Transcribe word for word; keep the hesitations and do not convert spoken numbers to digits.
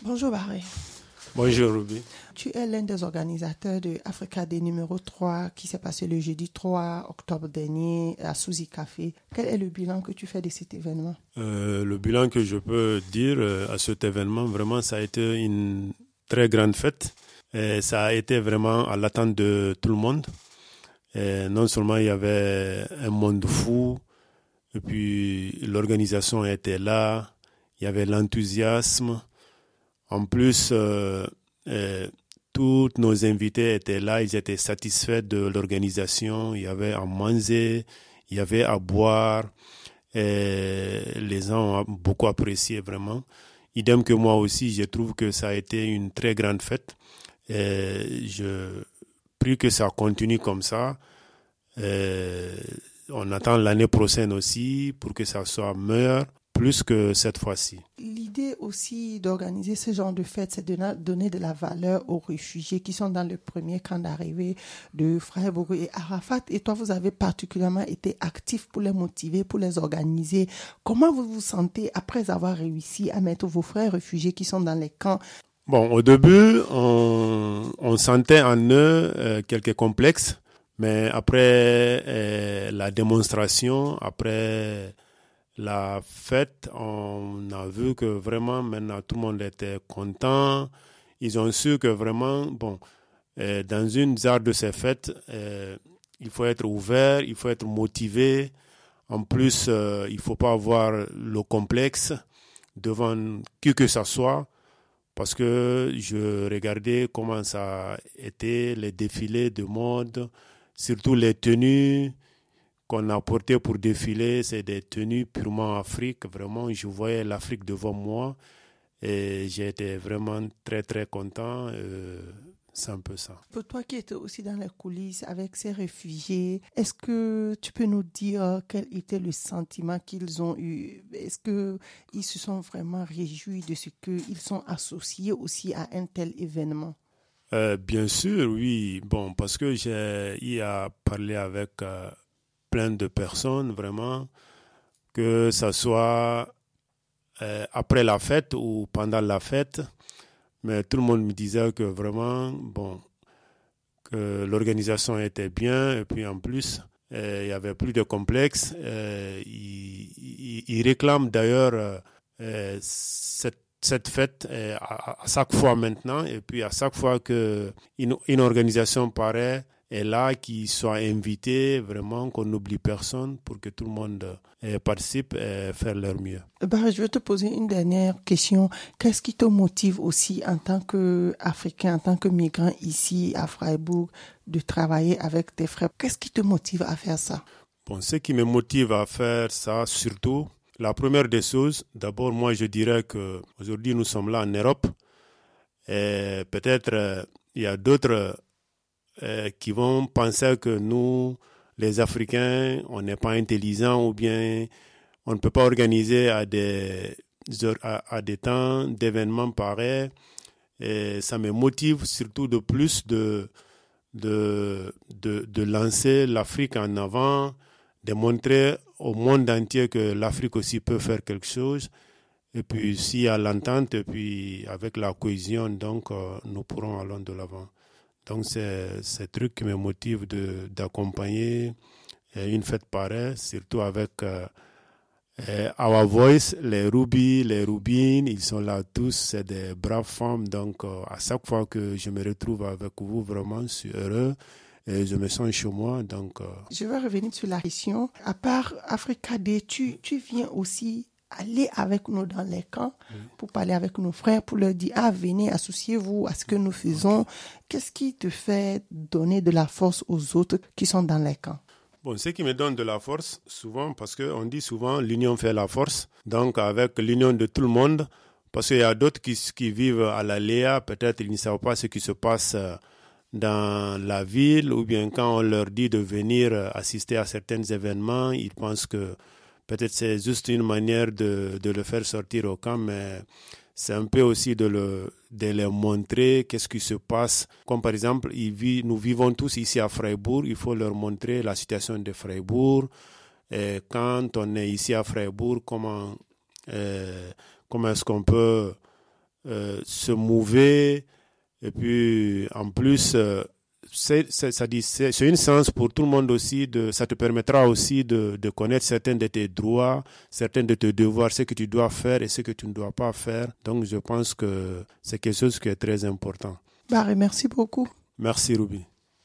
Bonjour Barry. Bonjour Ruby. Tu es l'un des organisateurs de Africa Day numéro trois qui s'est passé le jeudi trois octobre dernier à Souzy Café. Quel est le bilan que tu fais de cet événement? euh, Le bilan que je peux dire euh, à cet événement, vraiment, ça a été une très grande fête. Et ça a été vraiment à l'attente de tout le monde. Et non seulement il y avait un monde fou, et puis l'organisation était là, il y avait l'enthousiasme. En plus, euh, euh, tous nos invités étaient là, ils étaient satisfaits de l'organisation. Il y avait à manger, il y avait à boire. Et les gens ont beaucoup apprécié vraiment. Idem que moi aussi, je trouve que ça a été une très grande fête. Et je prie que ça continue comme ça. Et on attend l'année prochaine aussi pour que ça soit meilleur, plus que cette fois-ci. L'idée aussi d'organiser ce genre de fête, c'est de donner de la valeur aux réfugiés qui sont dans le premier camp d'arrivée de Freiburg et Arafat. Et toi, vous avez particulièrement été actif pour les motiver, pour les organiser. Comment vous vous sentez après avoir réussi à mettre vos frères réfugiés qui sont dans les camps? Bon, au début, on, on sentait en eux euh, quelques complexes, mais après euh, la démonstration, après la fête, on a vu que vraiment maintenant tout le monde était content. Ils ont su que vraiment, bon, euh, dans une zone de ces fêtes, euh, il faut être ouvert, il faut être motivé. En plus, euh, il ne faut pas avoir le complexe devant qui que ce soit. Parce que je regardais comment ça était, les défilés de mode, surtout les tenues qu'on a portées pour défiler, c'est des tenues purement Afrique. Vraiment, je voyais l'Afrique devant moi et j'étais vraiment très très content. Euh, c'est un peu ça. Pour toi qui étais aussi dans les coulisses avec ces réfugiés, est-ce que tu peux nous dire quel était le sentiment qu'ils ont eu? Est-ce qu'ils se sont vraiment réjouis de ce qu'ils sont associés aussi à un tel événement? Euh, bien sûr, oui. Bon, parce que j'ai eu à parler avec euh, plein de personnes, vraiment, que ce soit euh, après la fête ou pendant la fête. Mais tout le monde me disait que vraiment, bon, que l'organisation était bien et puis en plus, euh, il n'y avait plus de complexe. Euh, ils, ils, ils réclament d'ailleurs euh, cette, cette fête euh, à, à chaque fois maintenant et puis à chaque fois qu'une une organisation paraît est là, qui soit invité, vraiment qu'on n'oublie personne pour que tout le monde euh, participe et faire leur mieux. Bah, je vais te poser une dernière question. Qu'est-ce qui te motive aussi en tant qu'Africain, en tant que migrant ici à Freiburg, de travailler avec tes frères? Qu'est-ce qui te motive à faire ça? Bon, ce qui me motive à faire ça, surtout, la première des choses, d'abord, moi, je dirais qu'aujourd'hui, nous sommes là en Europe et peut-être euh, il y a d'autres Euh, qui vont penser que nous, les Africains, on n'est pas intelligents ou bien on ne peut pas organiser à des, à, à des temps d'événements pareils. Et ça me motive surtout de plus de, de, de, de lancer l'Afrique en avant, de montrer au monde entier que l'Afrique aussi peut faire quelque chose. Et puis s'il y a l'entente, et puis avec la cohésion, donc euh, nous pourrons aller de l'avant. Donc, c'est ce truc qui me motive de, d'accompagner une fête pareille, surtout avec euh, Our Voice, les Ruby, les Rubines, ils sont là tous, c'est des braves femmes. Donc, euh, à chaque fois que je me retrouve avec vous, vraiment, je suis heureux et je me sens chez moi. Donc, euh... Je vais revenir sur la question. À part Africa Day, tu, tu viens aussi aller avec nous dans les camps oui. pour parler avec nos frères, pour leur dire, ah, venez, associez-vous à ce que nous faisons. Okay. Qu'est-ce qui te fait donner de la force aux autres qui sont dans les camps? Bon, ce qui me donne de la force, souvent, parce qu'on dit souvent, l'union fait la force. Donc, avec l'union de tout le monde, parce qu'il y a d'autres qui, qui vivent à la Léa, peut-être ils ne savent pas ce qui se passe dans la ville, ou bien quand on leur dit de venir assister à certains événements, ils pensent que peut-être c'est juste une manière de, de le faire sortir au camp, mais c'est un peu aussi de, le, de leur montrer qu'est-ce qui se passe. Comme par exemple, ils vivent, nous vivons tous ici à Freiburg, il faut leur montrer la situation de Freiburg. Et quand on est ici à Freiburg, comment, euh, comment est-ce qu'on peut euh, se mouver. Et puis, en plus, euh, c'est, c'est, ça dit, c'est, c'est une séance pour tout le monde aussi. De, ça te permettra aussi de, de connaître certains de tes droits, certains de tes devoirs, ce que tu dois faire et ce que tu ne dois pas faire. Donc, je pense que c'est quelque chose qui est très important. Barry, merci beaucoup. Merci, Ruby.